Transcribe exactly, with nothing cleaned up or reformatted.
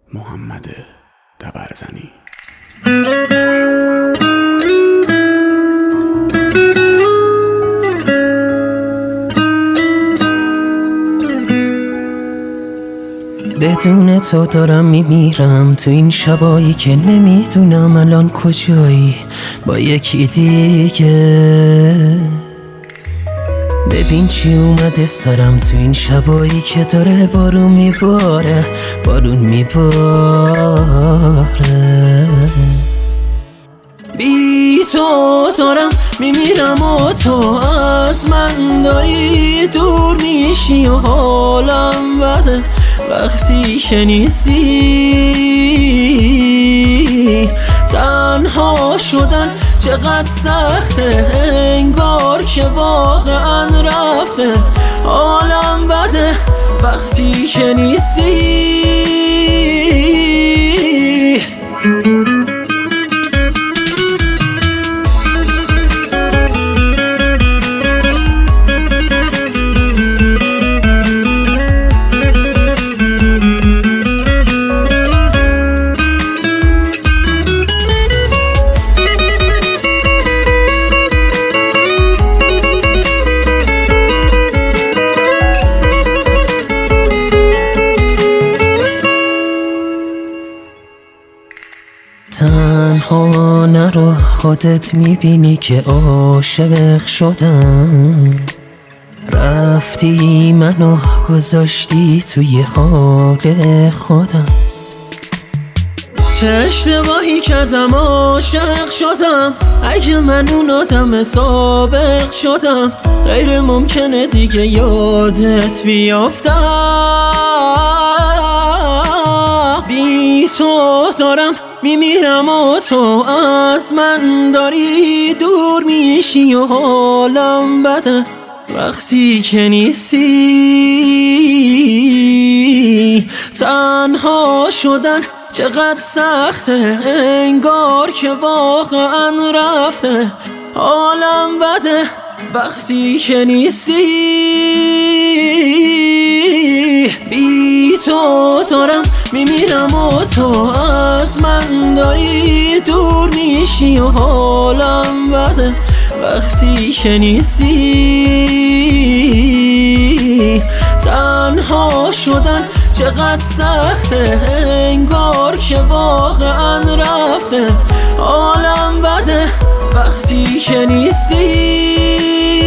محمد دبرزنی. بدون تو دارم میمیرم تو این شبایی که نمیدونم الان کجایی با یکی دیگه. ببین چی اومده سرم تو این شبایی که داره بارون میباره بارون میباره. بی تو دارم میمیرم و تو از من داری دور میشی و حالم بده وقتی که نیستی. تنها شدن چقدر سخته انگار که واقعا رفته حالم بده وقتی که نیستی. تنها نرو خودت میبینی که عاشق شدم. رفتی منو گذاشتی توی حال خودم. چه اشتباهی کردم عاشق شدم اگه من اون آدم سابق شدم. غیر ممکنه دیگه یادت بیافتم. بی تو دارم میمیرم و تو از من داری دور میشی و حالم بده وقتی که نیستی. تنها شدن چقدر سخته انگار که واقعا رفته حالم بده وقتی که نیستی. بی تو دارم میمیرم و تو از من داری دور میشی و حالم بده وقتی که نیستی. تنها شدن چقدر سخته انگار که واقعا رفته حالم بده وقتی که نیستی.